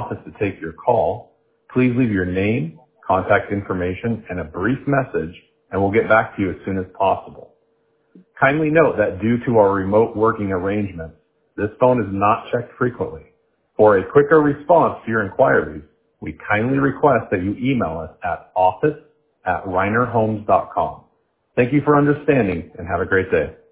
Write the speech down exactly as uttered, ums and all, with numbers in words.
office to take your call. Please leave your name, contact information, and a brief message, and we'll get back to you as soon as possible. Kindly note that due to our remote working arrangements, this phone is not checked frequently. For a quicker response to your inquiries, we kindly request that you email us at office at reiner homes dot com. Thank you for understanding and have a great day.